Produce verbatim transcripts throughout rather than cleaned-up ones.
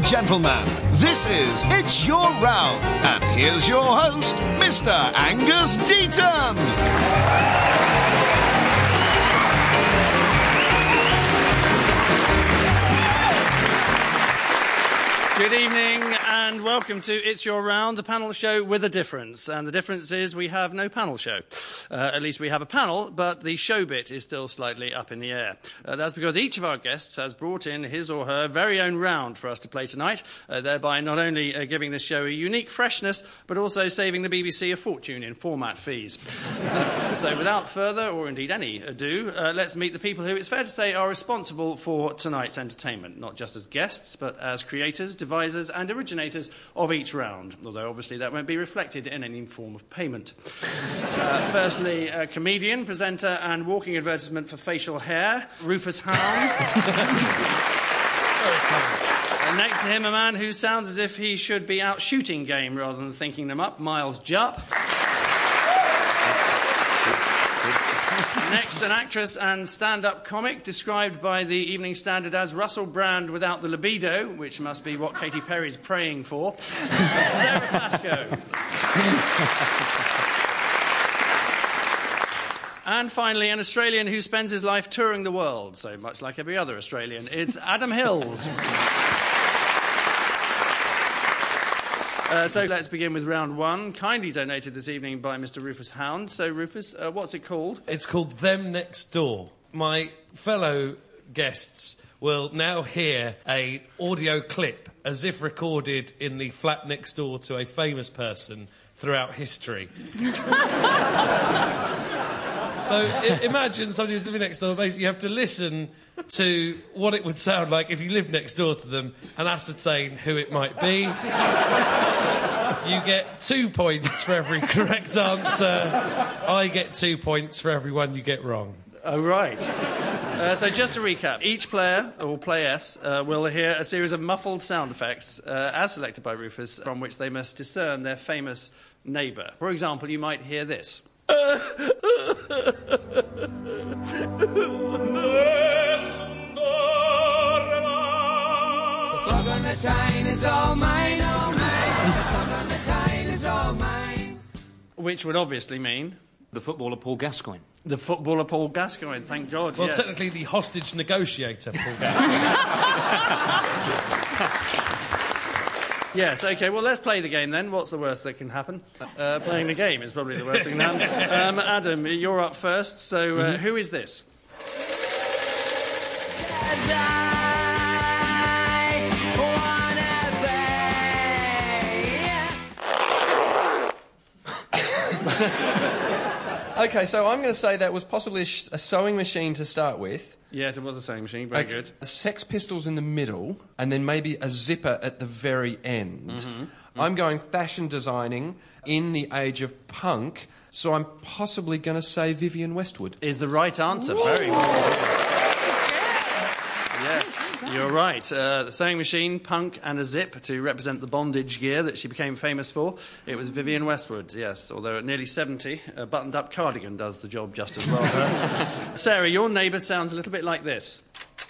gentlemen, this is It's Your Round, and here's your host, Mister Angus Deaton. Good evening and welcome to It's Your Round, a panel show with a difference. And the difference is we have no panel show. Uh, at least we have a panel, but the show bit is still slightly up in the air. Uh, that's because each of our guests has brought in his or her very own round for us to play tonight, uh, thereby not only uh, giving this show a unique freshness, but also saving the B B C a fortune in format fees. Uh, so without further, or indeed any ado, uh, let's meet the people who it's fair to say are responsible for tonight's entertainment, not just as guests, but as creators, devisers and originators of each round, although obviously that won't be reflected in any form of payment. Uh, firstly, a comedian, presenter and walking advertisement for facial hair, Rufus Hound. And next to him, a man who sounds as if he should be out shooting game rather than thinking them up, Miles Jupp. Next, an actress and stand-up comic described by the Evening Standard as Russell Brand without the libido, which must be what Katy Perry's praying for, Sarah Pascoe. And finally, an Australian who spends his life touring the world, so much like every other Australian, it's Adam Hills. Uh, so let's begin with round one, kindly donated this evening by Mister Rufus Hound. So, Rufus, uh, what's it called? It's called Them Next Door. My fellow guests will now hear an audio clip as if recorded in the flat next door to a famous person throughout history. So I- imagine somebody who's living next door. Basically, you have to listen to what it would sound like if you lived next door to them and ascertain who it might be. You get two points for every correct answer. I get two points for every one you get wrong. Oh, right. Uh, so just to recap, each player, or players, uh, will hear a series of muffled sound effects, uh, as selected by Rufus, from which they must discern their famous neighbour. For example, you might hear this. Which would obviously mean... The footballer Paul Gascoigne. The footballer Paul Gascoigne, thank God, Well, yes. technically the hostage negotiator, Paul Gascoigne. Yes, OK, well, let's play the game then. What's the worst that can happen? Uh, playing the game is probably the worst thing that can happen. Um, Adam, you're up first, so uh, mm-hmm. Who is this? OK, so I'm going to say that was possibly a, sh- a sewing machine to start with. Yes, it was a sewing machine, very okay. good. Sex Pistols in the middle, and then maybe a zipper at the very end. Mm-hmm. Mm-hmm. I'm going fashion designing in the age of punk, so I'm possibly going to say Vivienne Westwood. Is the right answer. Woo! Very well. Yes, you're right. Uh, the sewing machine, punk and a zip to represent the bondage gear that she became famous for. It was Vivienne Westwood, yes, although at nearly seventy, a buttoned-up cardigan does the job just as well. Uh, Sarah, your neighbour sounds a little bit like this.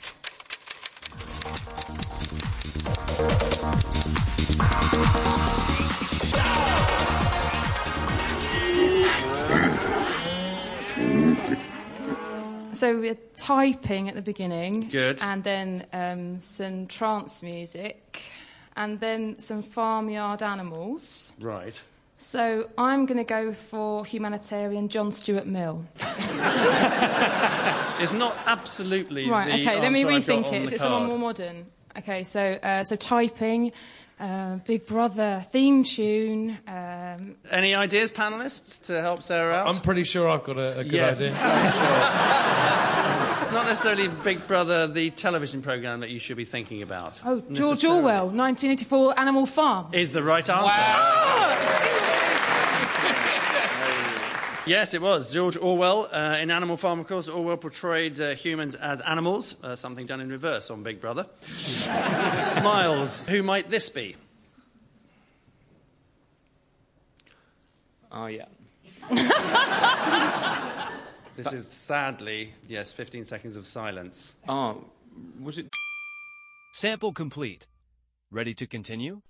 So we're typing at the beginning. Good. And then um, some trance music. And then some farmyard animals. Right. So I'm going to go for humanitarian John Stuart Mill. It's not absolutely right, the okay, let me answer I've rethink got it. on Is the it card. someone more modern? Okay, so, uh, so typing... Uh, Big Brother theme tune. Um... Any ideas, panellists, to help Sarah out? I'm pretty sure I've got a, a good yes, idea. Sure. Not necessarily Big Brother, the television programme that you should be thinking about. Oh, George Orwell, nineteen eighty-four, Animal Farm. Is the right answer. Wow. Yes, it was. George Orwell. Uh, in Animal Farm, of course, Orwell portrayed uh, humans as animals, uh, something done in reverse on Big Brother. Miles, who might this be? Oh, yeah. This is sadly, yes, fifteen seconds of silence. Oh, was it... Sample complete. Ready to continue?